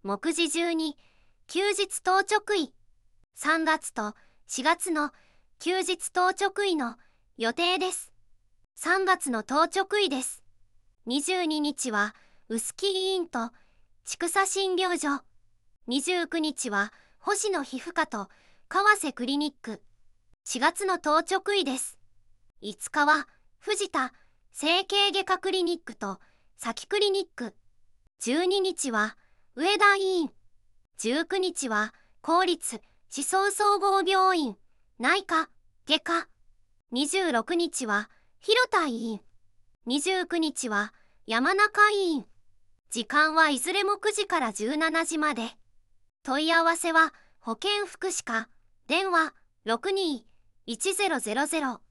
目次12、休日当直医。3月と4月の休日当直医の予定です。3月の当直医です。22日は臼杵医院と千草診療所。29日は星野皮膚科と川瀬クリニック。4月の当直医です。5日は藤田整形外科クリニックと佐クリニック。12日は上田医院。19日は公立思想総合病院内科外科。26日は広田医院。29日は山中医院。時間はいずれも9時から17時まで。問い合わせは保健福祉課、電話62-1000